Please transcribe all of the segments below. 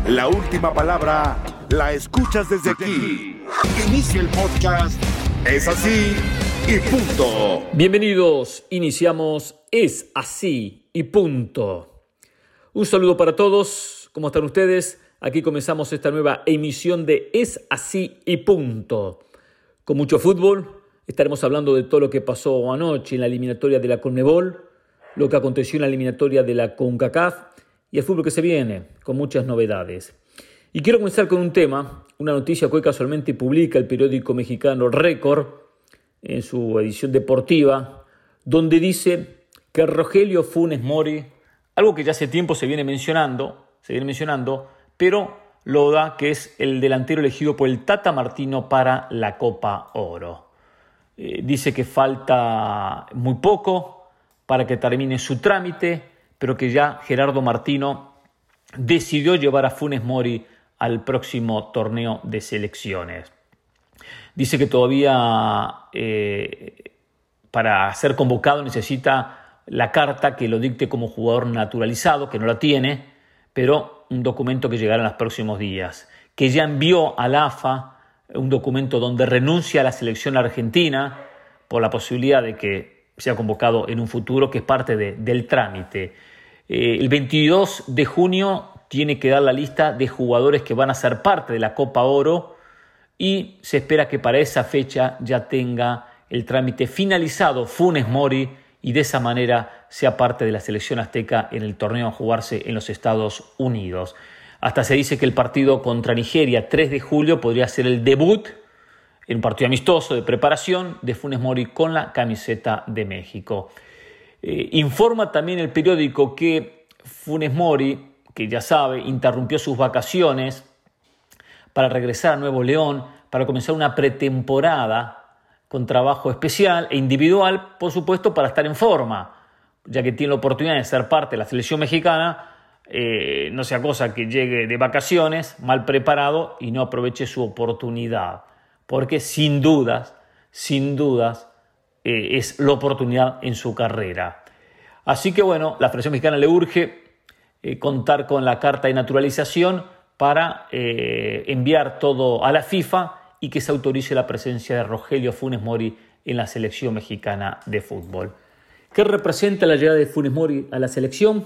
La última palabra la escuchas desde aquí. Inicia el podcast. Es así y punto. Bienvenidos, iniciamos Es así y punto. Un saludo para todos, ¿cómo están ustedes? Aquí comenzamos esta nueva emisión de Es así y punto. Con mucho fútbol, estaremos hablando de todo lo que pasó anoche en la eliminatoria de la Conmebol, lo que aconteció en la eliminatoria de la CONCACAF y el fútbol que se viene, con muchas novedades. Y quiero comenzar con un tema, una noticia que hoy casualmente publica el periódico mexicano Récord en su edición deportiva, donde dice que Rogelio Funes Mori, algo que ya hace tiempo se viene mencionando, pero lo da que es el delantero elegido por el Tata Martino para la Copa Oro. Dice que falta muy poco para que termine su trámite, pero que ya Gerardo Martino decidió llevar a Funes Mori al próximo torneo de selecciones. Dice que todavía para ser convocado necesita la carta que lo dicte como jugador naturalizado, que no la tiene, pero un documento que llegará en los próximos días. Que ya envió a la AFA un documento donde renuncia a la selección argentina por la posibilidad de que sea convocado en un futuro, que es parte del trámite. El 22 de junio tiene que dar la lista de jugadores que van a ser parte de la Copa Oro y se espera que para esa fecha ya tenga el trámite finalizado Funes Mori y de esa manera sea parte de la selección azteca en el torneo a jugarse en los Estados Unidos. Hasta se dice que el partido contra Nigeria, 3 de julio, podría ser el debut en un partido amistoso de preparación de Funes Mori con la camiseta de México. Informa también el periódico que Funes Mori, que ya sabe, interrumpió sus vacaciones para regresar a Nuevo León, para comenzar una pretemporada con trabajo especial e individual, por supuesto, para estar en forma, ya que tiene la oportunidad de ser parte de la selección mexicana. No sea cosa que llegue de vacaciones mal preparado y no aproveche su oportunidad, porque sin dudas, es la oportunidad en su carrera. Así que bueno, la Federación Mexicana le urge contar con la carta de naturalización para enviar todo a la FIFA y que se autorice la presencia de Rogelio Funes Mori en la selección mexicana de fútbol. ¿Qué representa la llegada de Funes Mori a la selección?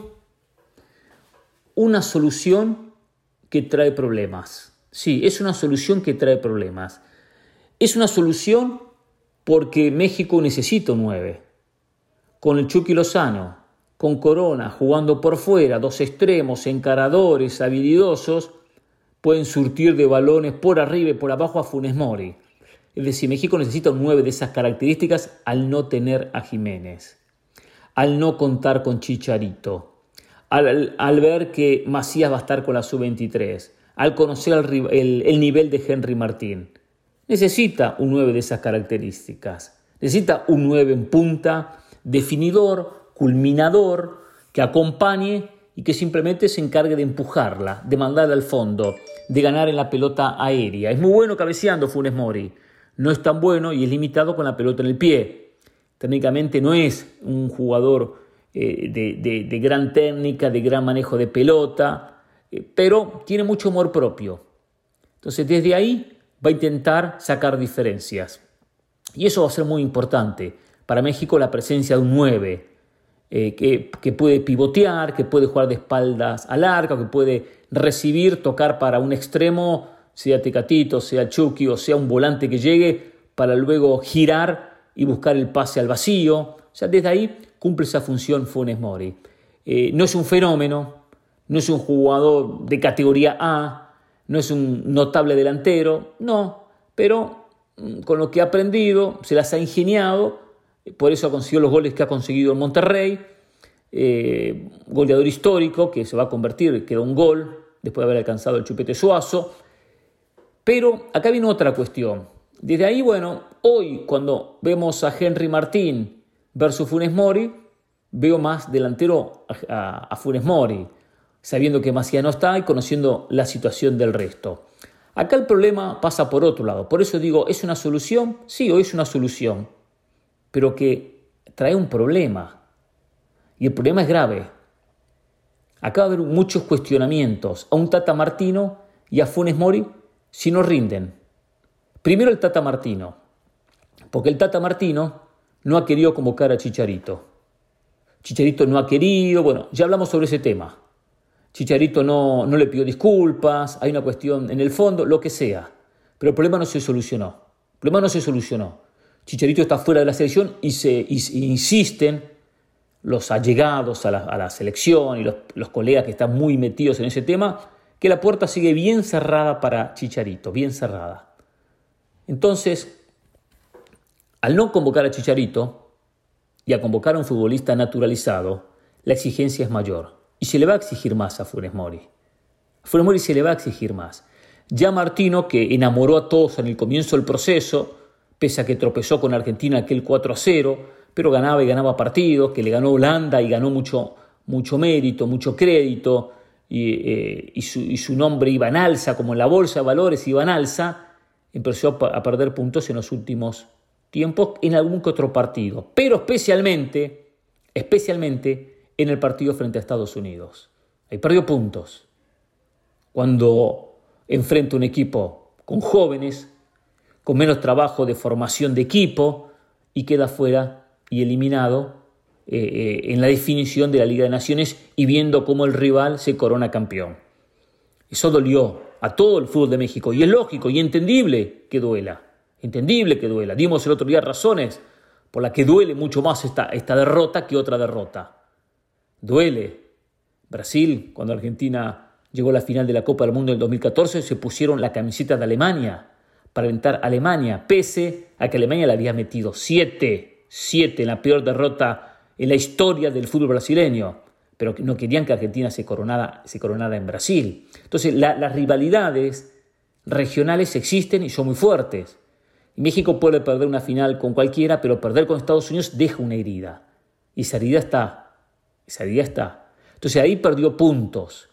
Una solución que trae problemas. Sí, es una solución que trae problemas. Es una solución porque México necesita un 9. Con el Chucky Lozano, con Corona jugando por fuera, dos extremos, encaradores, habilidosos, pueden surtir de balones por arriba y por abajo a Funes Mori. Es decir, México necesita un 9 de esas características al no tener a Jiménez, al no contar con Chicharito, al ver que Macías va a estar con la sub-23, al conocer el nivel de Henry Martín. Necesita un 9 de esas características. Necesita un 9 en punta, definidor, culminador, que acompañe y que simplemente se encargue de empujarla, de mandarla al fondo, de ganar en la pelota aérea. Es muy bueno cabeceando Funes Mori. No es tan bueno y es limitado con la pelota en el pie. Técnicamente no es un jugador de gran técnica, de gran manejo de pelota, pero tiene mucho amor propio. Entonces desde ahí va a intentar sacar diferencias. Y eso va a ser muy importante. Para México la presencia de un 9 que puede pivotear, que puede jugar de espaldas al arco, que puede recibir, tocar para un extremo, sea Tecatito, sea Chucky o sea un volante que llegue para luego girar y buscar el pase al vacío. O sea, desde ahí cumple esa función Funes Mori. No es un fenómeno, no es un jugador de categoría A, no es un notable delantero, no, pero con lo que ha aprendido, se las ha ingeniado, por eso ha conseguido los goles que ha conseguido en Monterrey, goleador histórico que se va a convertir, queda un gol después de haber alcanzado el Chupete Suazo. Pero acá viene otra cuestión. Desde ahí, bueno, hoy cuando vemos a Henry Martín versus Funes Mori, veo más delantero a Funes Mori, sabiendo que Macías no está y conociendo la situación del resto. Acá el problema pasa por otro lado. Por eso digo, ¿es una solución? Sí, hoy es una solución, pero que trae un problema. Y el problema es grave. acá va a haber muchos cuestionamientos a un Tata Martino y a Funes Mori si no rinden. Primero el Tata Martino, porque el Tata Martino no ha querido convocar a Chicharito. Chicharito no ha querido, bueno, ya hablamos sobre ese tema. Chicharito no le pidió disculpas, hay una cuestión en el fondo, lo que sea. Pero el problema no se solucionó. Chicharito está fuera de la selección y insisten los allegados a la selección y los colegas que están muy metidos en ese tema, que la puerta sigue bien cerrada para Chicharito, bien cerrada. Entonces, al no convocar a Chicharito y a convocar a un futbolista naturalizado, la exigencia es mayor. Y se le va a exigir más a Funes Mori. A Funes Mori se le va a exigir más. Ya Martino, que enamoró a todos en el comienzo del proceso, pese a que tropezó con Argentina aquel 4-0, pero ganaba y ganaba partidos, que le ganó Holanda y ganó mucho mérito, mucho crédito, y su nombre iba en alza, como en la bolsa de valores iba en alza, empezó a perder puntos en los últimos tiempos en algún que otro partido, pero especialmente en el partido frente a Estados Unidos. Ahí perdió puntos. Cuando enfrenta un equipo con jóvenes, con menos trabajo de formación de equipo, y queda fuera y eliminado en la definición de la Liga de Naciones y viendo cómo el rival se corona campeón. Eso dolió a todo el fútbol de México y es lógico y entendible que duela. Dimos el otro día razones por las que duele mucho más esta derrota que otra derrota. Duele. Brasil, cuando Argentina llegó a la final de la Copa del Mundo en 2014, se pusieron la camiseta de Alemania para alentar a Alemania, pese a que Alemania le había metido 7 en la peor derrota en la historia del fútbol brasileño, pero no querían que Argentina se coronara en Brasil. Entonces, las rivalidades regionales existen y son muy fuertes. Y México puede perder una final con cualquiera, pero perder con Estados Unidos deja una herida. Y esa herida está. Entonces, ahí perdió puntos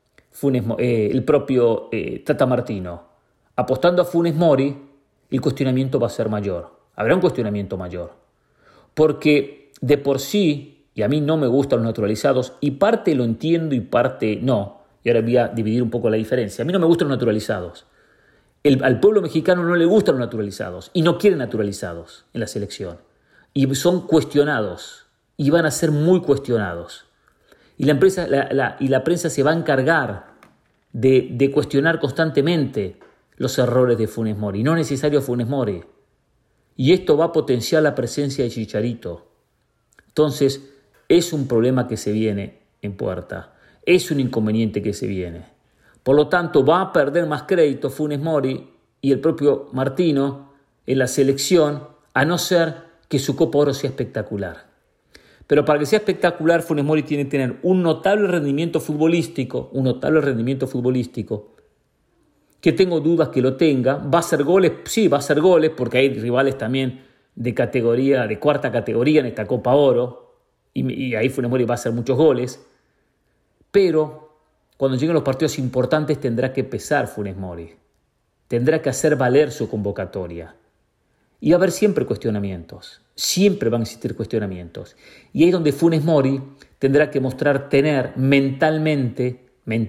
el propio Tata Martino. Apostando a Funes Mori, el cuestionamiento va a ser mayor. Habrá un cuestionamiento mayor. Porque de por sí, y a mí no me gustan los naturalizados, y parte lo entiendo y parte no, y ahora voy a dividir un poco la diferencia. A mí no me gustan los naturalizados. Al pueblo mexicano no le gustan los naturalizados, y no quieren naturalizados en la selección. Y son cuestionados, y van a ser muy cuestionados. Y la prensa se va a encargar de cuestionar constantemente los errores de Funes Mori, no necesario Funes Mori. Y esto va a potenciar la presencia de Chicharito. Entonces, es un problema que se viene en puerta. Es un inconveniente que se viene. Por lo tanto, va a perder más crédito Funes Mori y el propio Martino en la selección, a no ser que su Copa Oro sea espectacular. Pero para que sea espectacular, Funes Mori tiene que tener un notable rendimiento futbolístico, que tengo dudas que lo tenga. ¿Va a hacer goles? Sí, va a hacer goles, porque hay rivales también de cuarta categoría en esta Copa Oro, y ahí Funes Mori va a hacer muchos goles. Pero cuando lleguen los partidos importantes tendrá que pesar Funes Mori. Tendrá que hacer valer su convocatoria. Y va a haber siempre cuestionamientos. Siempre van a existir cuestionamientos. Y ahí es donde Funes Mori tendrá que mostrar tener mentalmente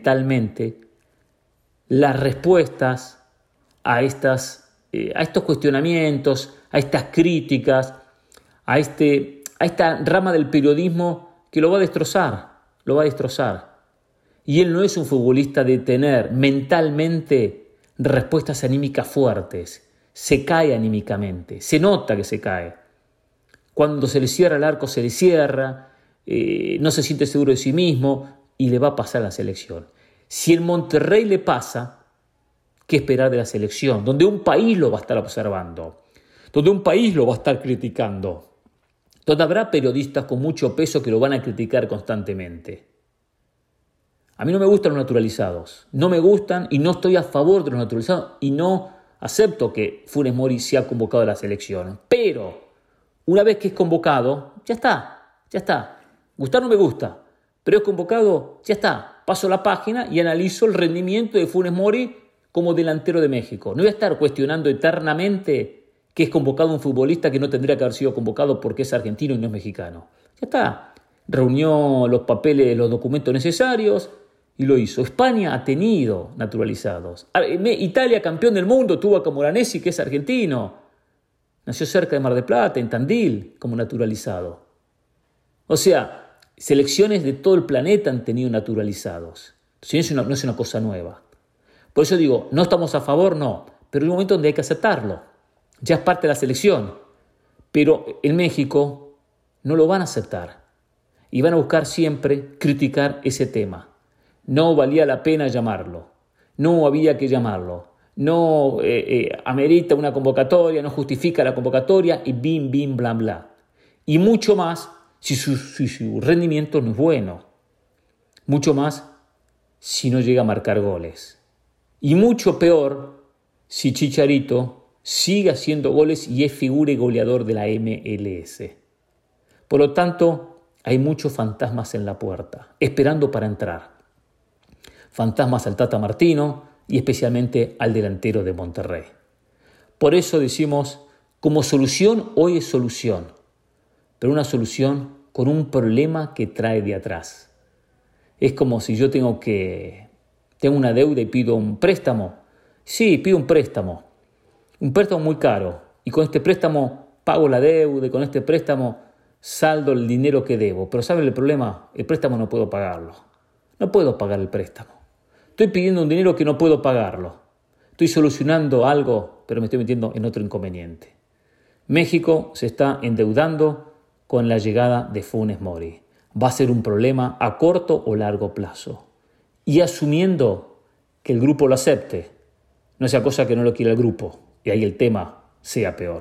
las respuestas a estos cuestionamientos, a estas críticas, a esta rama del periodismo que lo va a destrozar. Y él no es un futbolista de tener mentalmente respuestas anímicas fuertes. Se cae anímicamente, se nota que se cae. Cuando se le cierra el arco, se le cierra, no se siente seguro de sí mismo y le va a pasar a la selección. Si en Monterrey le pasa, ¿qué esperar de la selección? Donde un país lo va a estar observando, donde un país lo va a estar criticando, donde habrá periodistas con mucho peso que lo van a criticar constantemente. A mí no me gustan los naturalizados, no me gustan y no estoy a favor de los naturalizados y no acepto que Funes Mori sea convocado a la selección. Pero una vez que es convocado, ya está. Gustar no me gusta, pero es convocado, ya está. Paso la página y analizo el rendimiento de Funes Mori como delantero de México. No voy a estar cuestionando eternamente que es convocado un futbolista que no tendría que haber sido convocado porque es argentino y no es mexicano. Ya está. reunió los papeles, los documentos necesarios y lo hizo. España ha tenido naturalizados. Italia, campeón del mundo, tuvo a Camoranesi, que es argentino. Nació cerca de Mar del Plata, en Tandil, como naturalizado. O sea, selecciones de todo el planeta han tenido naturalizados. Entonces, no es una cosa nueva. Por eso digo, no estamos a favor, no. Pero hay un momento donde hay que aceptarlo. Ya es parte de la selección. Pero en México no lo van a aceptar. Y van a buscar siempre criticar ese tema. No valía la pena llamarlo. No había que llamarlo. No amerita una convocatoria, no justifica la convocatoria y bim, bim, bla, bla. Y mucho más si su rendimiento no es bueno. Mucho más si no llega a marcar goles. Y mucho peor si Chicharito sigue haciendo goles y es figura y goleador de la MLS. Por lo tanto, hay muchos fantasmas en la puerta, esperando para entrar. Fantasmas al Tata Martino y especialmente al delantero de Monterrey. Por eso decimos, como solución, hoy es solución, pero una solución con un problema que trae de atrás. Es como si yo tengo una deuda y pido un préstamo. Sí, pido un préstamo muy caro, y con este préstamo pago la deuda y con este préstamo saldo el dinero que debo. Pero ¿saben el problema? El préstamo no puedo pagarlo. No puedo pagar el préstamo. Estoy pidiendo un dinero que no puedo pagarlo. Estoy solucionando algo, pero me estoy metiendo en otro inconveniente. México se está endeudando con la llegada de Funes Mori. Va a ser un problema a corto o largo plazo. Y asumiendo que el grupo lo acepte, no sea cosa que no lo quiera el grupo, y ahí el tema sea peor.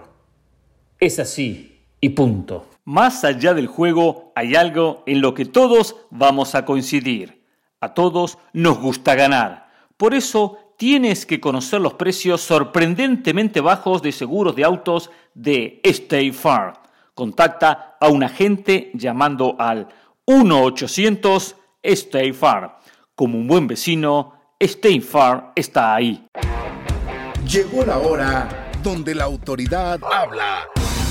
Es así, y punto. Más allá del juego, hay algo en lo que todos vamos a coincidir. A todos nos gusta ganar. Por eso tienes que conocer los precios sorprendentemente bajos de seguros de autos de State Farm. Contacta a un agente llamando al 1-800 State Farm. Como un buen vecino, State Farm está ahí. Llegó la hora donde la autoridad habla.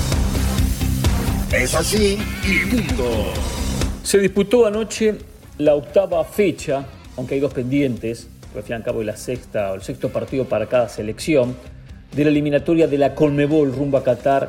Es así y punto. Se disputó anoche la octava fecha, aunque hay dos pendientes, porque al fin y al cabo es la sexta o el sexto partido para cada selección, de la eliminatoria de la Conmebol rumbo a Qatar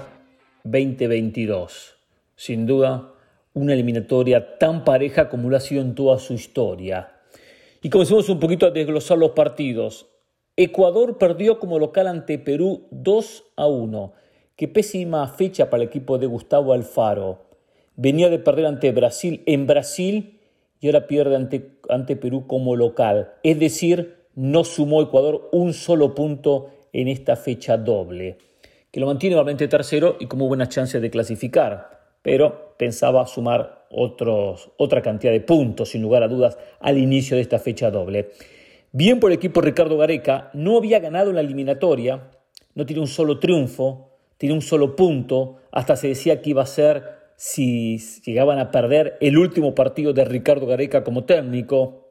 2022. Sin duda, una eliminatoria tan pareja como lo ha sido en toda su historia. Y comencemos un poquito a desglosar los partidos. Ecuador perdió como local ante Perú 2-1. Qué pésima fecha para el equipo de Gustavo Alfaro. Venía de perder ante Brasil en Brasil y ahora pierde ante Perú como local. Es decir, no sumó Ecuador un solo punto en esta fecha doble, que lo mantiene nuevamente tercero y como buenas chances de clasificar, pero pensaba sumar otra cantidad de puntos, sin lugar a dudas, al inicio de esta fecha doble. Bien por el equipo Ricardo Gareca, no había ganado en la eliminatoria, no tiene un solo triunfo, tiene un solo punto, hasta se decía que iba a ser, si llegaban a perder, el último partido de Ricardo Gareca como técnico.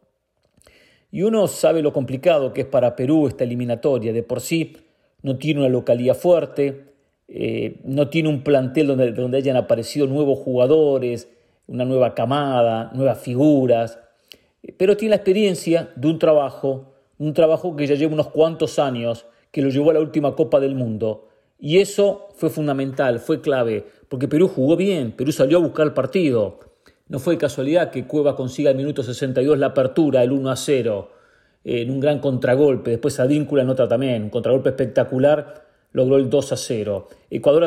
Y uno sabe lo complicado que es para Perú esta eliminatoria. De por sí no tiene una localía fuerte, no tiene un plantel donde hayan aparecido nuevos jugadores, una nueva camada, nuevas figuras, pero tiene la experiencia de un trabajo que ya lleva unos cuantos años, que lo llevó a la última Copa del Mundo. Y eso fue fundamental, fue clave, porque Perú jugó bien, Perú salió a buscar el partido. No fue casualidad que Cueva consiga al minuto 62 la apertura, el 1-0, en un gran contragolpe. Después Advíncula anota también, un contragolpe espectacular, logró el 2-0. Ecuador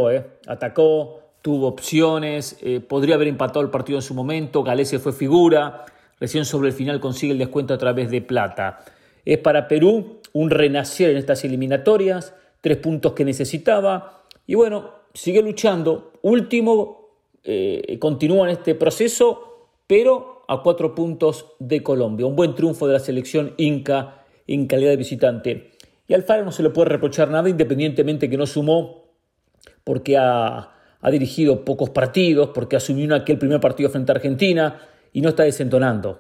atacó, tuvo opciones, podría haber empatado el partido en su momento, Galese fue figura, recién sobre el final consigue el descuento a través de Plata. Es para Perú un renacer en estas eliminatorias, 3 puntos que necesitaba, y bueno, sigue luchando, último, continúa en este proceso, pero a 4 puntos de Colombia. Un buen triunfo de la selección inca en calidad de visitante. Y a Alfaro no se le puede reprochar nada, independientemente que no sumó, porque ha dirigido pocos partidos, porque asumió aquel primer partido frente a Argentina, y no está desentonando.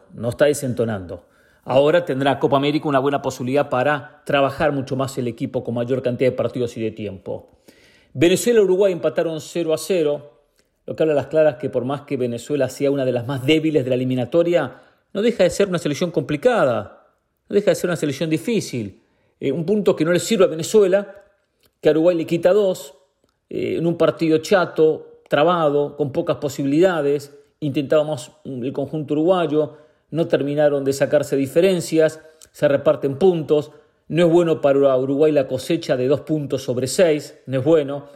Ahora tendrá Copa América una buena posibilidad para trabajar mucho más el equipo con mayor cantidad de partidos y de tiempo. Venezuela y Uruguay empataron 0-0. lo que habla a las claras que por más que Venezuela sea una de las más débiles de la eliminatoria, no deja de ser una selección complicada, no deja de ser una selección difícil. Un punto que no le sirve a Venezuela, que a Uruguay le quita 2, en un partido chato, trabado, con pocas posibilidades. Intentábamos el conjunto uruguayo, no terminaron de sacarse diferencias, se reparten puntos. No es bueno para Uruguay la cosecha de 2 puntos sobre 6, no es bueno.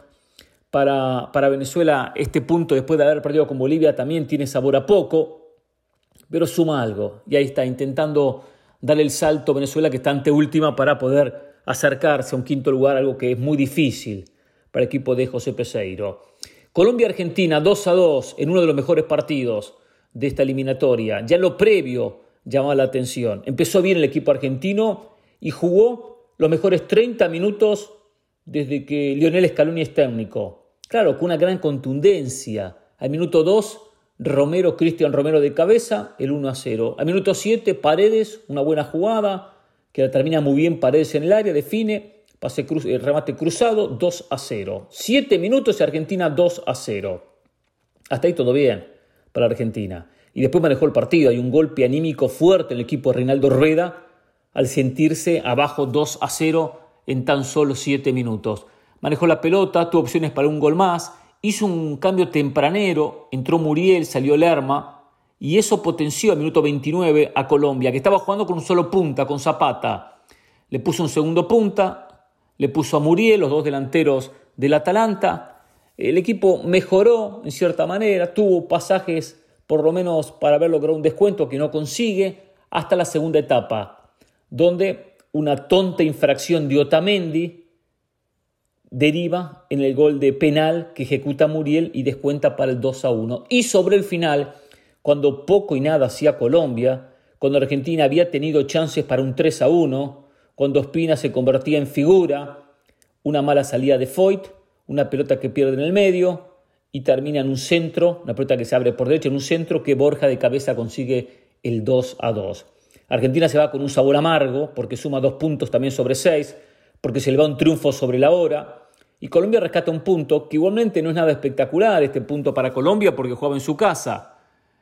Para Venezuela este punto, después de haber perdido con Bolivia, también tiene sabor a poco, pero suma algo. Y ahí está, intentando darle el salto a Venezuela, que está anteúltima, para poder acercarse a un quinto lugar, algo que es muy difícil para el equipo de José Peseiro. Colombia-Argentina 2-2 en uno de los mejores partidos de esta eliminatoria. Ya en lo previo llamaba la atención. Empezó bien el equipo argentino y jugó los mejores 30 minutos desde que Lionel Scaloni es técnico. Claro, con una gran contundencia. Al minuto 2, Cristian Romero de cabeza, el 1-0. Al minuto 7, Paredes, una buena jugada, que la termina muy bien Paredes en el área, define, remate cruzado, 2-0. 7 minutos y Argentina 2-0. Hasta ahí todo bien para Argentina. Y después manejó el partido. Hay un golpe anímico fuerte en el equipo de Reinaldo Rueda al sentirse abajo 2-0 en tan solo 7 minutos. Manejó la pelota, tuvo opciones para un gol más, hizo un cambio tempranero, entró Muriel, salió Lerma, y eso potenció al minuto 29 a Colombia, que estaba jugando con un solo punta, con Zapata. Le puso un segundo punta, le puso a Muriel, los 2 delanteros del Atalanta. El equipo mejoró en cierta manera, tuvo pasajes por lo menos para haber logrado un descuento que no consigue, hasta la segunda etapa, donde una tonta infracción de Otamendi deriva en el gol de penal que ejecuta Muriel y descuenta para el 2-1. Y sobre el final, cuando poco y nada hacía Colombia, cuando Argentina había tenido chances para un 3-1, cuando Ospina se convertía en figura, una mala salida de Foyt, una pelota que pierde en el medio y termina en un centro, una pelota que se abre por derecha en un centro que Borja de cabeza consigue el 2-2. Argentina se va con un sabor amargo porque suma 2 puntos también sobre 6, porque se le va un triunfo sobre la hora. Y Colombia rescata un punto que igualmente no es nada espectacular, este punto para Colombia porque jugaba en su casa.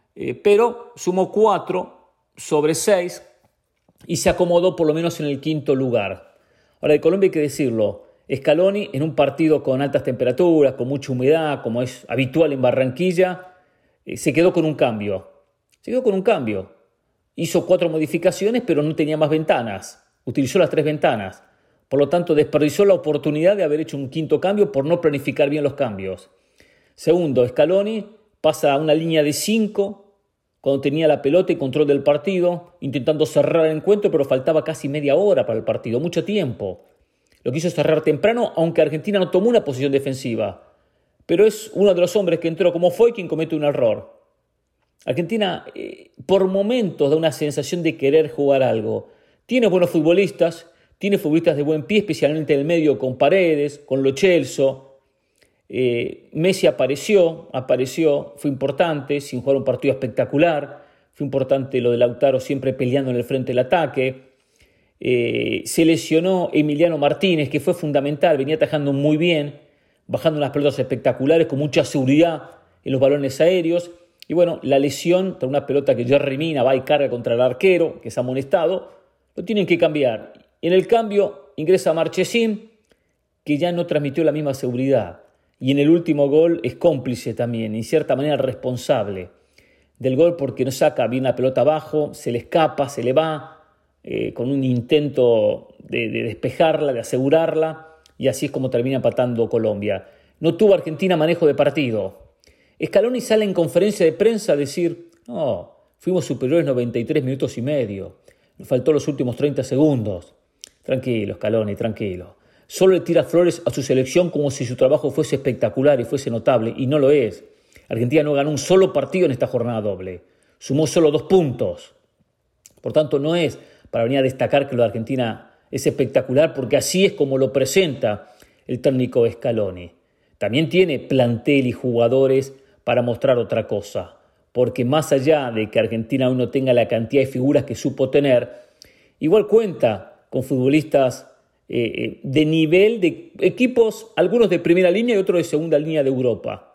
Pero sumó 4 sobre 6 y se acomodó por lo menos en el quinto lugar. Ahora, de Colombia hay que decirlo, Scaloni en un partido con altas temperaturas, con mucha humedad, como es habitual en Barranquilla, se quedó con un cambio. Hizo 4 modificaciones, pero no tenía más ventanas. Utilizó las 3 ventanas. Por lo tanto, desperdició la oportunidad de haber hecho un quinto cambio por no planificar bien los cambios. Segundo, Scaloni pasa a una línea de 5 cuando tenía la pelota y control del partido, intentando cerrar el encuentro, pero faltaba casi media hora para el partido, mucho tiempo. Lo quiso cerrar temprano, aunque Argentina no tomó una posición defensiva. Pero es uno de los hombres que entró como fue quien comete un error. Argentina, por momentos, da una sensación de querer jugar algo. Tiene buenos futbolistas, tiene futbolistas de buen pie, especialmente en el medio con Paredes, con Lo Celso. Messi apareció, fue importante, sin jugar un partido espectacular. Fue importante lo de Lautaro siempre peleando en el frente del ataque. Se lesionó Emiliano Martínez, que fue fundamental, venía atajando muy bien, bajando unas pelotas espectaculares, con mucha seguridad en los balones aéreos. Y bueno, la lesión, tras una pelota que Jerry Mina va y carga contra el arquero, que es amonestado, lo tienen que cambiar. En el cambio ingresa Marchesín, que ya no transmitió la misma seguridad. Y en el último gol es cómplice también, en cierta manera responsable del gol, porque no saca bien la pelota abajo, se le escapa, se le va, con un intento de despejarla, de asegurarla, y así es como termina empatando Colombia. No tuvo Argentina manejo de partido. Scaloni sale en conferencia de prensa a decir, no, fuimos superiores 93 minutos y medio, nos faltó los últimos 30 segundos. Tranquilo, Scaloni, tranquilo. Solo le tira flores a su selección como si su trabajo fuese espectacular y fuese notable, y no lo es. Argentina no ganó un solo partido en esta jornada doble. Sumó solo 2 puntos. Por tanto, no es para venir a destacar que lo de Argentina es espectacular, porque así es como lo presenta el técnico Scaloni. También tiene plantel y jugadores para mostrar otra cosa, porque más allá de que Argentina aún no tenga la cantidad de figuras que supo tener, igual cuenta con futbolistas de nivel de equipos, algunos de primera línea y otros de segunda línea de Europa.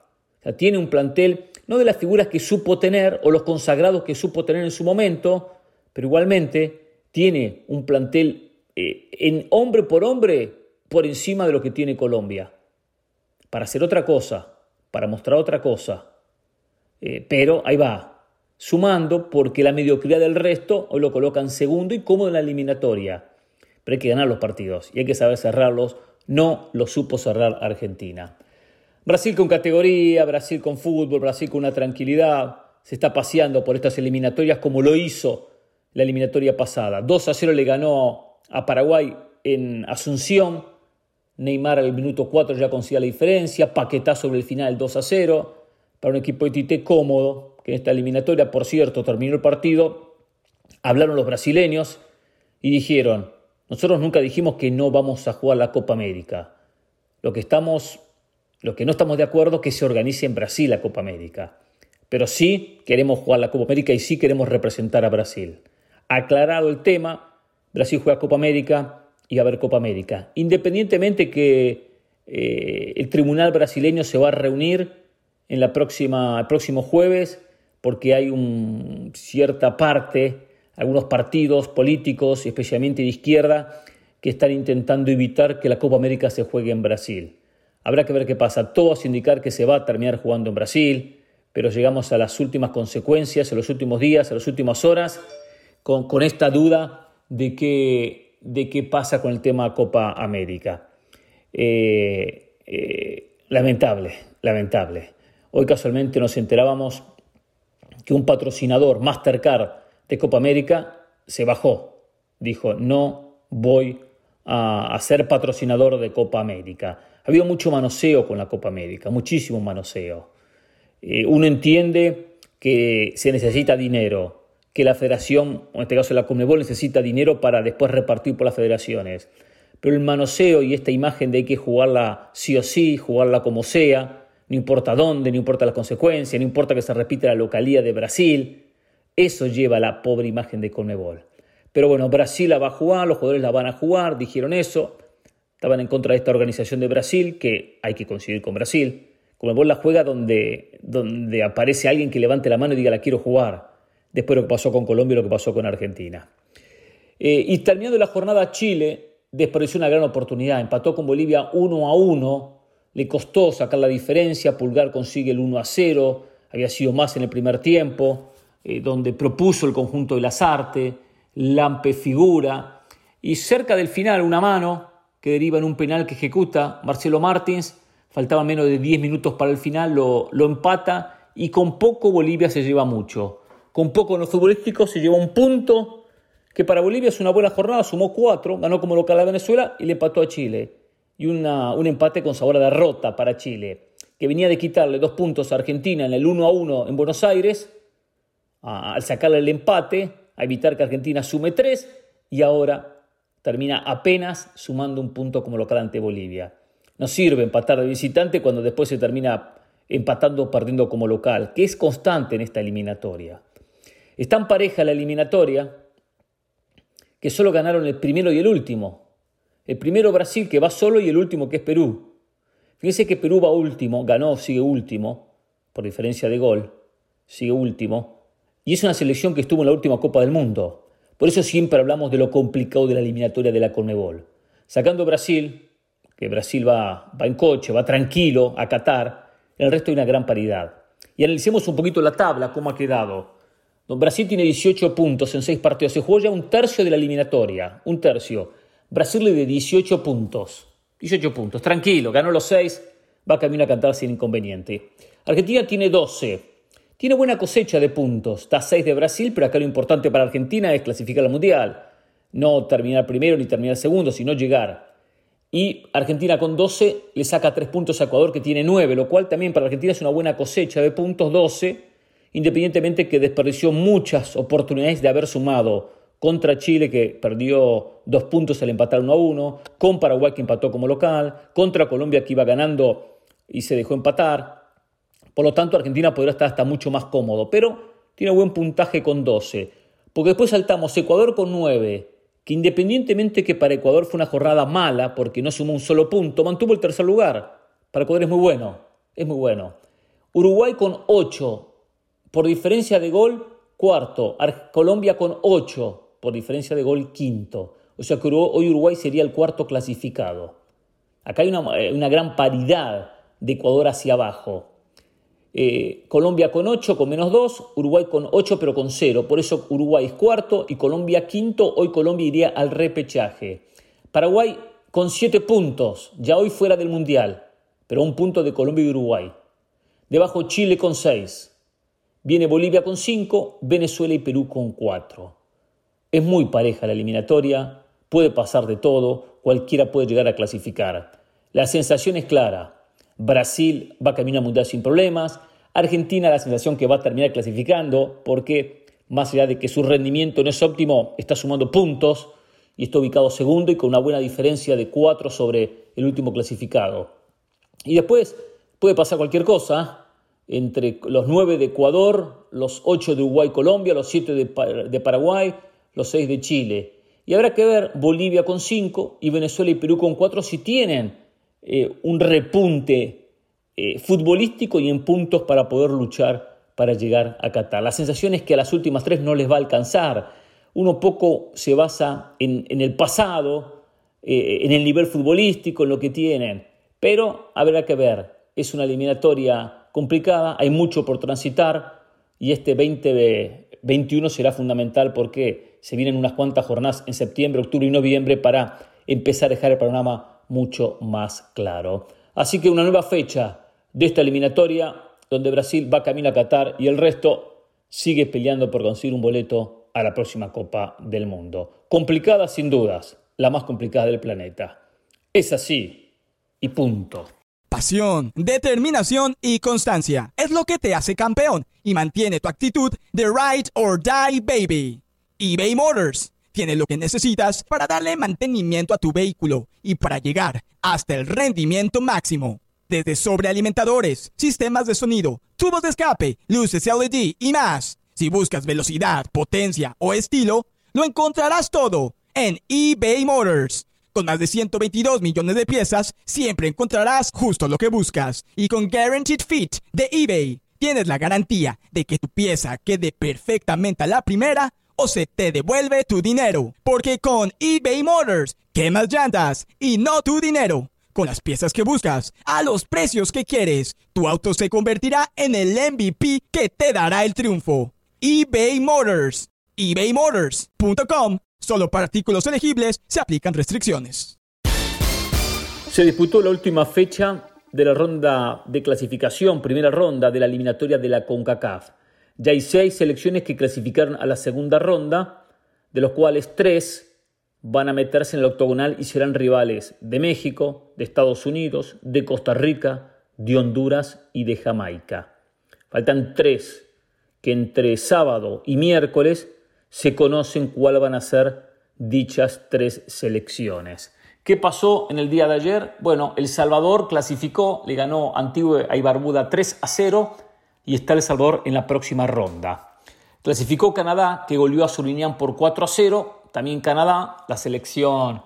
sea, tiene un plantel, no de las figuras que supo tener o los consagrados que supo tener en su momento, pero igualmente tiene un plantel en hombre por encima de lo que tiene Colombia. Para hacer otra cosa, para mostrar otra cosa. Pero ahí va, sumando porque la mediocridad del resto hoy lo colocan segundo y cómodo en la eliminatoria. Pero hay que ganar los partidos y hay que saber cerrarlos. No lo supo cerrar Argentina. Brasil con categoría, Brasil con fútbol, Brasil con una tranquilidad. Se está paseando por estas eliminatorias como lo hizo la eliminatoria pasada. 2-0 le ganó a Paraguay en Asunción. Neymar al minuto 4 ya consigue la diferencia. Paquetá sobre el final 2-0. Para un equipo de Tite cómodo, que en esta eliminatoria, por cierto, terminó el partido. Hablaron los brasileños y dijeron: nosotros nunca dijimos que no vamos a jugar la Copa América. Lo que no estamos de acuerdo es que se organice en Brasil la Copa América. Pero sí queremos jugar la Copa América y sí queremos representar a Brasil. Aclarado el tema, Brasil juega Copa América y va a haber Copa América. Independientemente que el tribunal brasileño se va a reunir en el próximo jueves, porque hay cierta parte, algunos partidos políticos, especialmente de izquierda, que están intentando evitar que la Copa América se juegue en Brasil. Habrá que ver qué pasa. Todo hace indicar que se va a terminar jugando en Brasil, pero llegamos a las últimas consecuencias, a los últimos días, a las últimas horas, con esta duda de qué pasa con el tema Copa América. Lamentable. Hoy casualmente nos enterábamos que un patrocinador, Mastercard, de Copa América, se bajó. Dijo: no voy a ser patrocinador de Copa América. Ha habido mucho manoseo con la Copa América, muchísimo manoseo. Uno entiende que se necesita dinero, que la federación, en este caso la Conmebol, necesita dinero para después repartir por las federaciones. Pero el manoseo y esta imagen de hay que jugarla sí o sí, jugarla como sea, no importa dónde, no importa las consecuencias, no importa que se repita la localía de Brasil, eso lleva a la pobre imagen de Conmebol. Pero bueno, Brasil la va a jugar, los jugadores la van a jugar, dijeron eso, estaban en contra de esta organización de Brasil, que hay que coincidir con Brasil. Conmebol la juega donde aparece alguien que levante la mano y diga la quiero jugar, después de lo que pasó con Colombia y lo que pasó con Argentina. Y terminando la jornada, Chile desperdició una gran oportunidad, empató con Bolivia 1-1, le costó sacar la diferencia, Pulgar consigue el 1-0, había sido más en el primer tiempo, donde propuso el conjunto de Lazarte, Lampe figura, y cerca del final una mano que deriva en un penal que ejecuta Marcelo Martins, faltaban menos de 10 minutos para el final, lo empata, y con poco Bolivia se lleva mucho. Con poco en lo futbolístico se lleva un punto, que para Bolivia es una buena jornada, sumó 4, ganó como local a Venezuela y le empató a Chile. Y un empate con sabor a derrota para Chile, que venía de quitarle 2 puntos a Argentina en el 1-1 en Buenos Aires, al sacarle el empate, a evitar que Argentina sume 3, y ahora termina apenas sumando un punto como local ante Bolivia. No sirve empatar de visitante cuando después se termina empatando o perdiendo como local, que es constante en esta eliminatoria. Es tan pareja la eliminatoria que solo ganaron el primero y el último. El primero Brasil, que va solo, y el último, que es Perú. Fíjense que Perú va último, ganó, sigue último, por diferencia de gol, sigue último. Y es una selección que estuvo en la última Copa del Mundo. Por eso siempre hablamos de lo complicado de la eliminatoria de la Conmebol. Sacando Brasil, que Brasil va en coche, va tranquilo a Qatar, en el resto hay una gran paridad. Y analicemos un poquito la tabla, cómo ha quedado. Brasil tiene 18 puntos en 6 partidos. Se jugó ya un tercio de la eliminatoria, un tercio. Brasil le de 18 puntos. 18 puntos, tranquilo, ganó los 6, va camino a Qatar sin inconveniente. Argentina tiene 12. Tiene buena cosecha de puntos. Está 6 de Brasil, pero acá lo importante para Argentina es clasificar al Mundial. No terminar primero ni terminar segundo, sino llegar. Y Argentina con 12 le saca 3 puntos a Ecuador, que tiene 9, lo cual también para Argentina es una buena cosecha de puntos, 12, independientemente que desperdició muchas oportunidades de haber sumado contra Chile, que perdió 2 puntos al empatar 1-1, con Paraguay, que empató como local, contra Colombia, que iba ganando y se dejó empatar. Por lo tanto, Argentina podrá estar hasta mucho más cómodo, pero tiene buen puntaje con 12. Porque después saltamos Ecuador con 9, que independientemente que para Ecuador fue una jornada mala, porque no sumó un solo punto, mantuvo el tercer lugar. Para Ecuador es muy bueno, es muy bueno. Uruguay con 8 por diferencia de gol, cuarto. Colombia con 8 por diferencia de gol, quinto. O sea que hoy Uruguay sería el cuarto clasificado. Acá hay una gran paridad de Ecuador hacia abajo. Colombia con 8, con -2, Uruguay con 8 pero con 0. Por eso Uruguay es cuarto y Colombia quinto. Hoy Colombia iría al repechaje. Paraguay con 7 puntos, ya hoy fuera del Mundial, pero un punto de Colombia y Uruguay. Debajo Chile con 6. Viene Bolivia con 5, Venezuela y Perú con 4. Es muy pareja la eliminatoria, puede pasar de todo, cualquiera puede llegar a clasificar. La sensación es clara. Brasil va camino al Mundial sin problemas. Argentina, la sensación que va a terminar clasificando porque, más allá de que su rendimiento no es óptimo, está sumando puntos y está ubicado segundo y con una buena diferencia de 4 sobre el último clasificado. Y después puede pasar cualquier cosa entre los 9 de Ecuador, los 8 de Uruguay y Colombia, los 7 de Paraguay, los 6 de Chile. Y habrá que ver Bolivia con 5 y Venezuela y Perú con 4 si tienen un repunte futbolístico y en puntos para poder luchar para llegar a Qatar. La sensación es que a las últimas 3 no les va a alcanzar. Uno poco se basa en el pasado, en el nivel futbolístico, en lo que tienen. Pero habrá que ver. Es una eliminatoria complicada, hay mucho por transitar y este 2021 será fundamental porque se vienen unas cuantas jornadas en septiembre, octubre y noviembre para empezar a dejar el panorama mucho más claro. Así que una nueva fecha de esta eliminatoria donde Brasil va camino a Qatar y el resto sigue peleando por conseguir un boleto a la próxima Copa del Mundo. Complicada sin dudas, la más complicada del planeta. Es así y punto. Pasión, determinación y constancia es lo que te hace campeón y mantiene tu actitud de ride or die, baby. eBay Motors tiene lo que necesitas para darle mantenimiento a tu vehículo y para llegar hasta el rendimiento máximo. Desde sobrealimentadores, sistemas de sonido, tubos de escape, luces LED y más. Si buscas velocidad, potencia o estilo, lo encontrarás todo en eBay Motors. Con más de 122 millones de piezas, siempre encontrarás justo lo que buscas. Y con Guaranteed Fit de eBay, tienes la garantía de que tu pieza quede perfectamente a la primera o se te devuelve tu dinero. Porque con eBay Motors, quemas llantas y no tu dinero. Con las piezas que buscas, a los precios que quieres, tu auto se convertirá en el MVP que te dará el triunfo. eBay Motors. ebaymotors.com. Solo para artículos elegibles se aplican restricciones. Se disputó la última fecha de la ronda de clasificación, primera ronda de la eliminatoria de la CONCACAF. Ya hay 6 selecciones que clasificaron a la segunda ronda, de los cuales 3 van a meterse en el octogonal y serán rivales de México, de Estados Unidos, de Costa Rica, de Honduras y de Jamaica. Faltan 3 que entre sábado y miércoles se conocen cuáles van a ser dichas 3 selecciones. ¿Qué pasó en el día de ayer? Bueno, El Salvador clasificó, le ganó Antigua y Barbuda 3-0 y está El Salvador en la próxima ronda. Clasificó Canadá, que goleó a Surinam por 4-0. También Canadá, la selección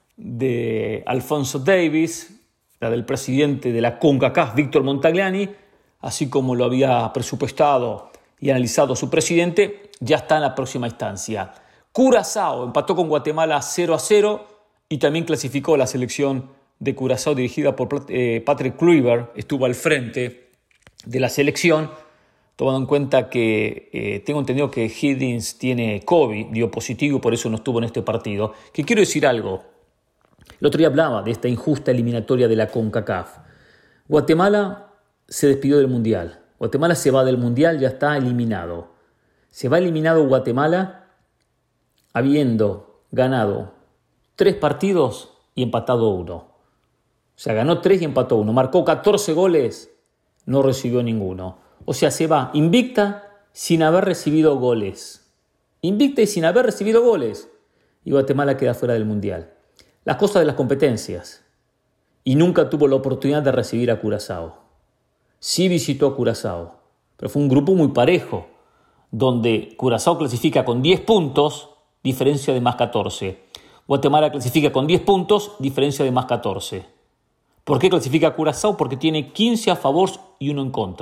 de Alphonso Davies, la del presidente de la CONCACAF, Víctor Montagliani, así como lo había presupuestado y analizado su presidente, ya está en la próxima instancia. Curazao empató con Guatemala 0-0 y también clasificó la selección de Curazao dirigida por Patrick Kluivert, estuvo al frente de la selección, tomando en cuenta que tengo entendido que Higgins tiene COVID, dio positivo, por eso no estuvo en este partido. Que quiero decir algo, el otro día hablaba de esta injusta eliminatoria de la CONCACAF. Guatemala se despidió del Mundial. Guatemala se va del Mundial, ya está eliminado. Se va eliminado Guatemala habiendo ganado 3 partidos y empatado 1. O sea, ganó 3 y empató 1. Marcó 14 goles, no recibió ninguno. O sea, se va invicta sin haber recibido goles. Invicta y sin haber recibido goles. Y Guatemala queda fuera del Mundial. Las cosas de las competencias. Y nunca tuvo la oportunidad de recibir a Curazao. Sí visitó a Curazao, pero fue un grupo muy parejo, donde Curazao clasifica con 10 puntos, diferencia de más 14. Guatemala clasifica con 10 puntos, diferencia de más 14. ¿Por qué clasifica a Curazao? Porque tiene 15 a favor y 1 en contra.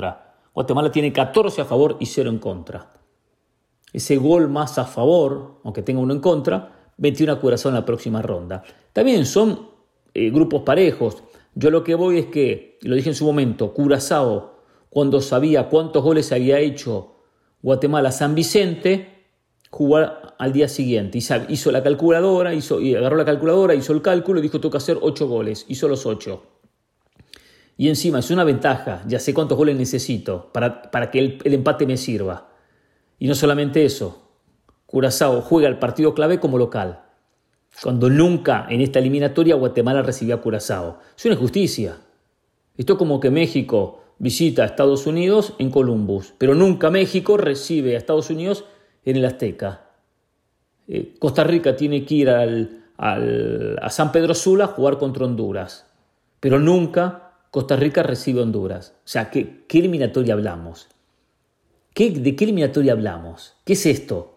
Guatemala tiene 14 a favor y 0 en contra. Ese gol más a favor, aunque tenga 1 en contra, 21 a Curazao en la próxima ronda. También son grupos parejos. Yo lo que voy es que, y lo dije en su momento, Curazao, cuando sabía cuántos goles había hecho Guatemala San Vicente, jugó al día siguiente. Hizo la calculadora, agarró la calculadora, hizo el cálculo y dijo: tengo que hacer 8 goles. Hizo los 8. Y encima es una ventaja, ya sé cuántos goles necesito para que el empate me sirva. Y no solamente eso, Curazao juega el partido clave como local, cuando nunca en esta eliminatoria Guatemala recibía a Curazao. Es una injusticia. Esto es como que México visita a Estados Unidos en Columbus, pero nunca México recibe a Estados Unidos en el Azteca. Costa Rica tiene que ir a San Pedro Sula a jugar contra Honduras, pero nunca Costa Rica recibe a Honduras. O sea, ¿qué eliminatoria hablamos? ¿De qué eliminatoria hablamos? ¿Qué es esto?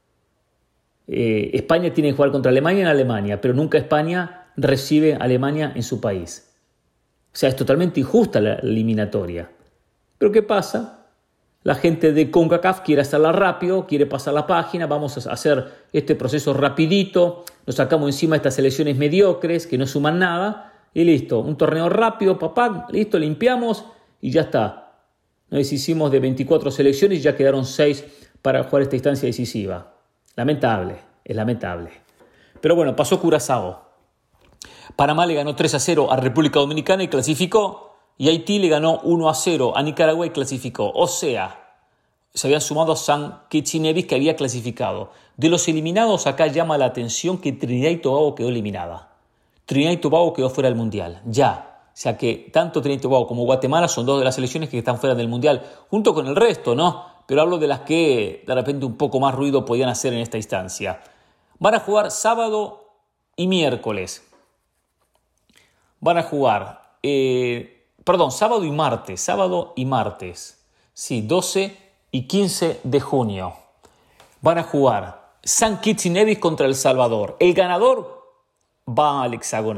España tiene que jugar contra Alemania en Alemania, pero nunca España recibe a Alemania en su país. O sea, es totalmente injusta la eliminatoria. ¿Pero qué pasa? La gente de CONCACAF quiere hacerla rápido, quiere pasar la página, vamos a hacer este proceso rapidito, nos sacamos encima estas selecciones mediocres que no suman nada, y listo, un torneo rápido, papá, listo, limpiamos y ya está. Nos deshicimos de 24 selecciones y ya quedaron 6 para jugar esta instancia decisiva. Lamentable, es lamentable. Pero bueno, pasó Curazao. Panamá le ganó 3-0 a República Dominicana y clasificó. Y Haití le ganó 1-0 a Nicaragua y clasificó. O sea, se habían sumado a San Kitts y Nevis, que había clasificado. De los eliminados, acá llama la atención que Trinidad y Tobago quedó eliminada. Trinidad y Tobago quedó fuera del Mundial. Ya. O sea que tanto Trinidad y Tobago como Guatemala son 2 de las selecciones que están fuera del Mundial, junto con el resto, ¿no? Pero hablo de las que de repente un poco más ruido podían hacer en esta instancia. Van a jugar sábado y miércoles. Van a jugar, sábado y martes. Sí, 12 y 15 de junio. Van a jugar San Kitts y Nevis contra El Salvador. El ganador va al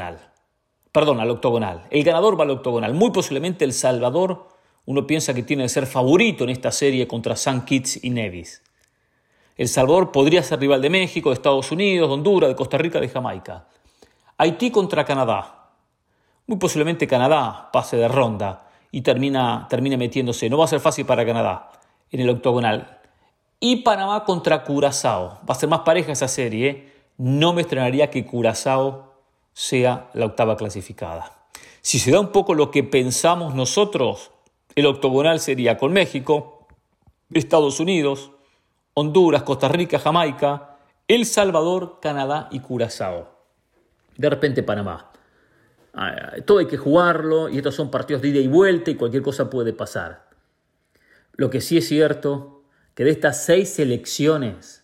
octogonal. El ganador va al octogonal. Muy posiblemente El Salvador, uno piensa que tiene que ser favorito en esta serie contra San Kitts y Nevis. El Salvador podría ser rival de México, de Estados Unidos, de Honduras, de Costa Rica, de Jamaica. Haití contra Canadá. Muy posiblemente Canadá pase de ronda y termine metiéndose. No va a ser fácil para Canadá en el octogonal. Y Panamá contra Curazao. Va a ser más pareja esa serie. No me extrañaría que Curazao sea la octava clasificada. Si se da un poco lo que pensamos nosotros, el octogonal sería con México, Estados Unidos, Honduras, Costa Rica, Jamaica, El Salvador, Canadá y Curazao. De repente Panamá. Todo hay que jugarlo y estos son partidos de ida y vuelta y cualquier cosa puede pasar. Lo que sí es cierto, que de estas 6 selecciones,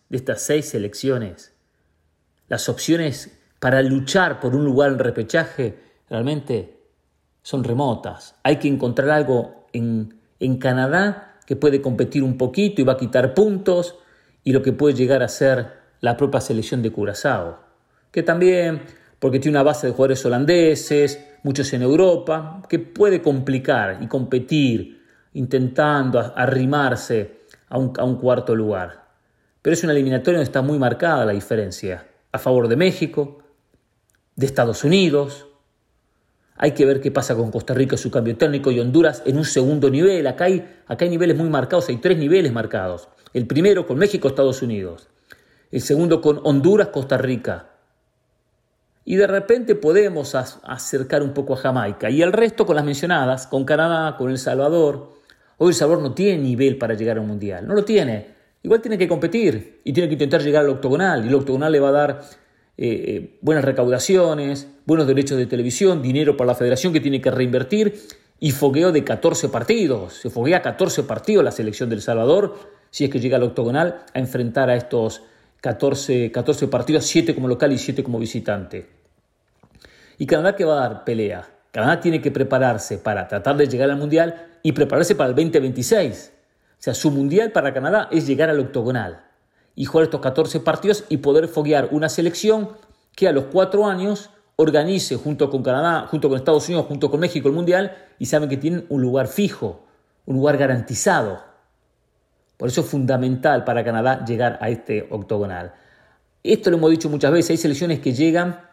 las opciones para luchar por un lugar en repechaje realmente son remotas. Hay que encontrar algo en Canadá que puede competir un poquito y va a quitar puntos, y lo que puede llegar a ser la propia selección de Curazao, que también, porque tiene una base de jugadores holandeses, muchos en Europa, que puede complicar y competir intentando arrimarse a un cuarto lugar. Pero es una eliminatoria donde está muy marcada la diferencia a favor de México, de Estados Unidos. Hay que ver qué pasa con Costa Rica, su cambio técnico, y Honduras en un segundo nivel. Acá hay niveles muy marcados, hay 3 niveles marcados. El primero con México, Estados Unidos. El segundo con Honduras, Costa Rica. Y de repente podemos acercar un poco a Jamaica. Y el resto con las mencionadas, con Canadá, con El Salvador. Hoy El Salvador no tiene nivel para llegar a un mundial. No lo tiene. Igual tiene que competir y tiene que intentar llegar al octogonal. Y el octogonal le va a dar buenas recaudaciones, buenos derechos de televisión, dinero para la federación que tiene que reinvertir y fogueo de 14 partidos. Se foguea 14 partidos la selección de El Salvador, si es que llega al octogonal, a enfrentar a estos 14 partidos, 7 como local y 7 como visitante. Y Canadá, que va a dar pelea. Canadá tiene que prepararse para tratar de llegar al Mundial y prepararse para el 2026. O sea, su Mundial para Canadá es llegar al octogonal y jugar estos 14 partidos y poder foguear una selección que a los 4 años organice junto con Canadá, junto con Estados Unidos, junto con México el Mundial, y saben que tienen un lugar fijo, un lugar garantizado. Por eso es fundamental para Canadá llegar a este octogonal. Esto lo hemos dicho muchas veces, hay selecciones que llegan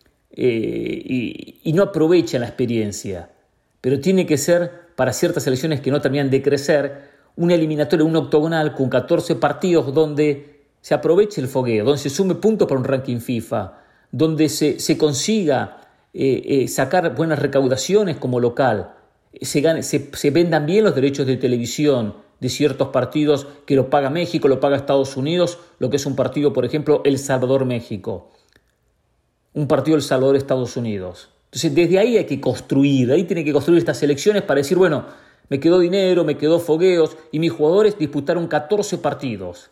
y no aprovechan la experiencia, pero tiene que ser para ciertas selecciones que no terminan de crecer, una eliminatoria, un octogonal con 14 partidos donde se aproveche el fogueo, donde se sume puntos para un ranking FIFA, donde se consiga sacar buenas recaudaciones como local, se vendan bien los derechos de televisión de ciertos partidos que lo paga México, lo paga Estados Unidos, lo que es un partido, por ejemplo, El Salvador-México, un partido El Salvador-Estados Unidos. Entonces, desde ahí hay que construir, ahí tienen que construir estas selecciones para decir, bueno, me quedó dinero, me quedó fogueos, y mis jugadores disputaron 14 partidos,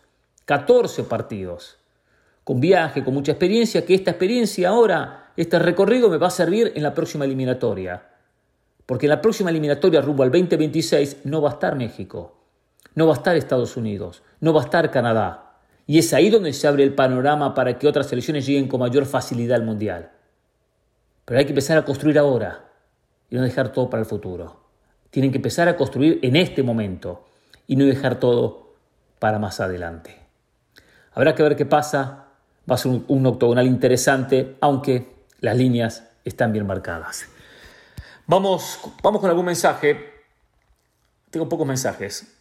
con viaje, con mucha experiencia, que esta experiencia ahora, este recorrido me va a servir en la próxima eliminatoria. Porque en la próxima eliminatoria rumbo al 2026 no va a estar México, no va a estar Estados Unidos, no va a estar Canadá. Y es ahí donde se abre el panorama para que otras selecciones lleguen con mayor facilidad al Mundial. Pero hay que empezar a construir ahora y no dejar todo para el futuro. Tienen que empezar a construir en este momento y no dejar todo para más adelante. Habrá que ver qué pasa. Va a ser un octogonal interesante, aunque las líneas están bien marcadas. Vamos con algún mensaje. Tengo pocos mensajes.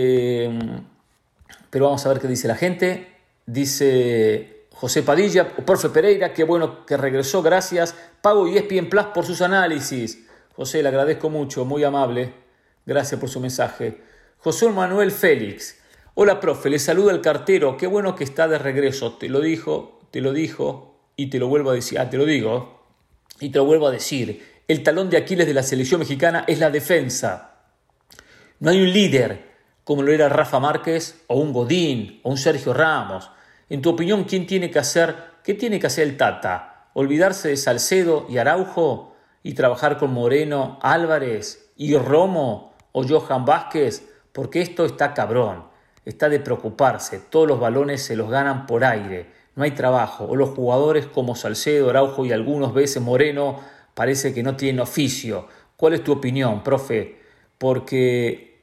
Pero vamos a ver qué dice la gente. Dice José Padilla, profe Pereira, qué bueno que regresó, gracias. Pago ESPN Plus por sus análisis. José, le agradezco mucho, muy amable. Gracias por su mensaje. José Manuel Félix, hola profe, le saluda el cartero, qué bueno que está de regreso. Te lo dijo y te lo vuelvo a decir. Te lo digo y te lo vuelvo a decir. El talón de Aquiles de la selección mexicana es la defensa. No hay un líder como lo era Rafa Márquez o un Godín o un Sergio Ramos. En tu opinión, ¿qué tiene que hacer el Tata? ¿Olvidarse de Salcedo y Araujo y trabajar con Moreno, Álvarez y Romo o Johan Vázquez? Porque esto está cabrón, está de preocuparse. Todos los balones se los ganan por aire, no hay trabajo. O los jugadores como Salcedo, Araujo y algunas veces Moreno parece que no tienen oficio. ¿Cuál es tu opinión, profe? Porque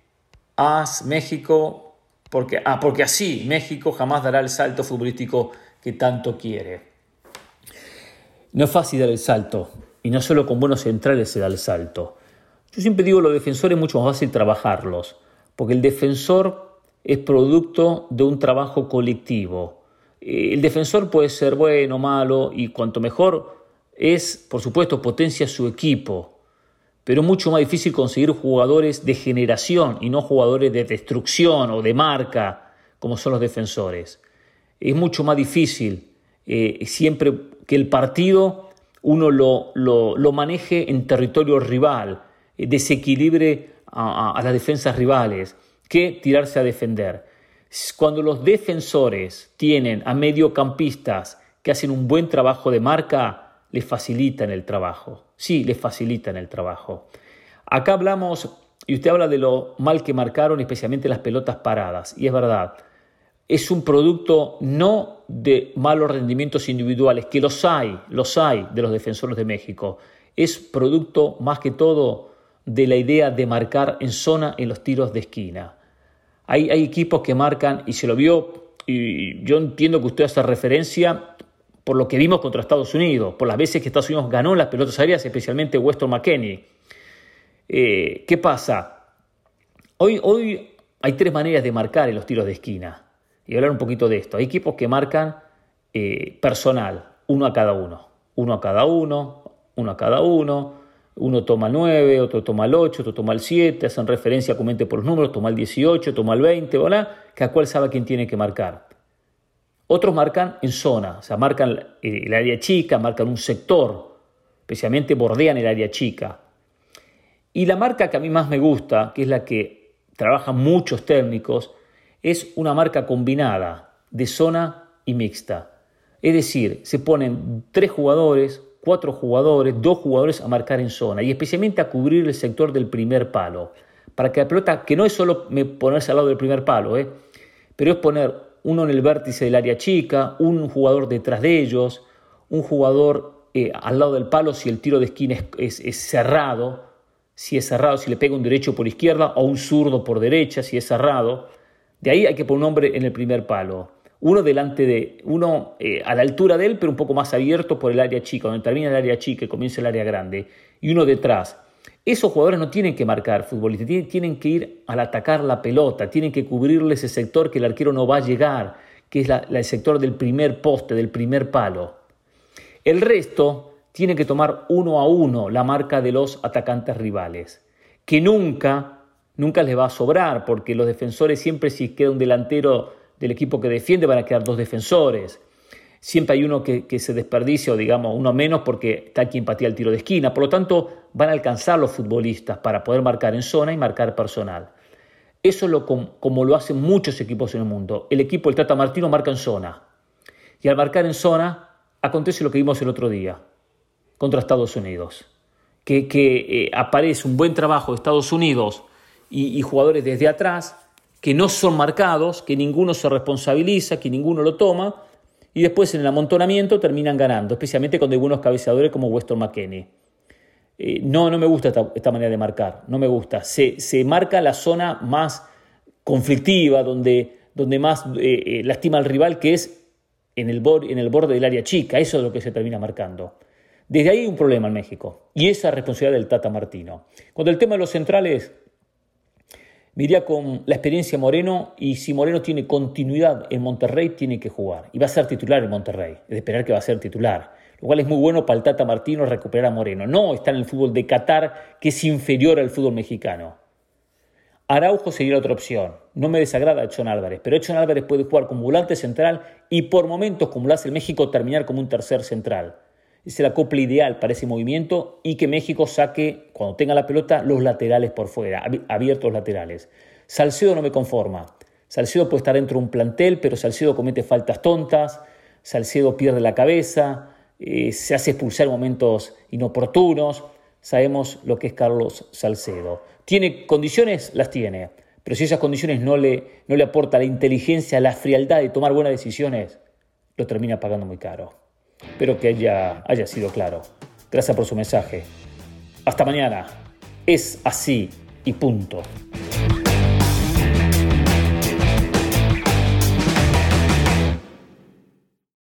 así México jamás dará el salto futbolístico que tanto quiere. No es fácil dar el salto, y no solo con buenos centrales se da el salto. Yo siempre digo, los defensores es mucho más fácil trabajarlos, porque el defensor es producto de un trabajo colectivo. El defensor puede ser bueno o malo, y cuanto mejor es, por supuesto, potencia su equipo. Pero es mucho más difícil conseguir jugadores de generación y no jugadores de destrucción o de marca, como son los defensores. Es mucho más difícil siempre que el partido uno lo maneje en territorio rival, desequilibre a las defensas rivales, que tirarse a defender. Cuando los defensores tienen a mediocampistas que hacen un buen trabajo de marca, les facilitan el trabajo. Sí, les facilitan el trabajo. Acá hablamos, y usted habla de lo mal que marcaron, especialmente las pelotas paradas. Y es verdad, es un producto no de malos rendimientos individuales, que los hay de los defensores de México. Es producto, más que todo, de la idea de marcar en zona en los tiros de esquina. Hay equipos que marcan, y se lo vio, y yo entiendo que usted hace referencia por lo que vimos contra Estados Unidos, por las veces que Estados Unidos ganó las pelotas aéreas, especialmente Weston McKennie. ¿Qué pasa? Hoy hay 3 maneras de marcar en los tiros de esquina. Y hablar un poquito de esto. Hay equipos que marcan personal, uno a cada uno. Uno toma el 9, otro toma el 8, otro toma el 7, hacen referencia, comenten por los números, toma el 18, toma el 20, ¿verdad? Cada cual sabe quién tiene que marcar. Otros marcan en zona, o sea, marcan el área chica, marcan un sector, especialmente bordean el área chica. Y la marca que a mí más me gusta, que es la que trabajan muchos técnicos, es una marca combinada de zona y mixta. Es decir, se ponen 3 jugadores, 4 jugadores, 2 jugadores a marcar en zona y especialmente a cubrir el sector del primer palo. Para que la pelota, que no es solo ponerse al lado del primer palo, pero es poner uno en el vértice del área chica, un jugador detrás de ellos, un jugador al lado del palo si el tiro de esquina es cerrado, si es cerrado, si le pega un derecho por izquierda o un zurdo por derecha, si es cerrado. De ahí hay que poner un hombre en el primer palo. Uno a la altura de él, pero un poco más abierto por el área chica, donde termina el área chica y comienza el área grande, y uno detrás. Esos jugadores no tienen que marcar futbolistas, tienen que ir al atacar la pelota, tienen que cubrirle ese sector que el arquero no va a llegar, que es el sector del primer poste, del primer palo. El resto tiene que tomar 1 a 1 la marca de los atacantes rivales, que nunca les va a sobrar, porque los defensores siempre, si queda un delantero del equipo que defiende, van a quedar 2 defensores. Siempre hay uno que se desperdicia, o digamos uno menos, porque está quien patea el tiro de esquina. Por lo tanto, van a alcanzar los futbolistas para poder marcar en zona y marcar personal. Eso es como lo hacen muchos equipos en el mundo. El equipo del Tata Martino marca en zona. Y al marcar en zona, acontece lo que vimos el otro día contra Estados Unidos. Que aparece un buen trabajo de Estados Unidos y jugadores desde atrás que no son marcados, que ninguno se responsabiliza, que ninguno lo toma, y después en el amontonamiento terminan ganando, especialmente con algunos cabeceadores como Weston McKennie. No me gusta esta manera de marcar, no me gusta. Se marca la zona más conflictiva, donde más lastima al rival, que es en el borde del área chica. Eso es lo que se termina marcando. Desde ahí hay un problema en México, y esa es responsabilidad del Tata Martino. Cuando el tema de los centrales, me iría con la experiencia de Moreno, y si Moreno tiene continuidad en Monterrey, tiene que jugar. Y va a ser titular en Monterrey, es de esperar que va a ser titular. Lo cual es muy bueno para el Tata Martino recuperar a Moreno. No está en el fútbol de Qatar, que es inferior al fútbol mexicano. Araujo sería otra opción. No me desagrada Edson Álvarez, pero Edson Álvarez puede jugar como volante central y por momentos, como lo hace el México, terminar como un tercer central. Es el acople ideal para ese movimiento, y que México saque, cuando tenga la pelota, los laterales por fuera, abiertos laterales. Salcedo no me conforma. Salcedo puede estar dentro de un plantel, pero Salcedo comete faltas tontas, Salcedo pierde la cabeza, se hace expulsar en momentos inoportunos. Sabemos lo que es Carlos Salcedo. ¿Tiene condiciones? Las tiene. Pero si esas condiciones no le aporta la inteligencia, la frialdad de tomar buenas decisiones, lo termina pagando muy caro. Espero que haya sido claro. Gracias por su mensaje. Hasta mañana. Es así y punto.